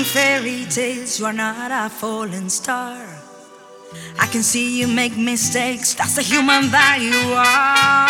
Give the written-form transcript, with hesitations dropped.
fairy tales, you are not a falling star. I can see you make mistakes, that's the human that you are.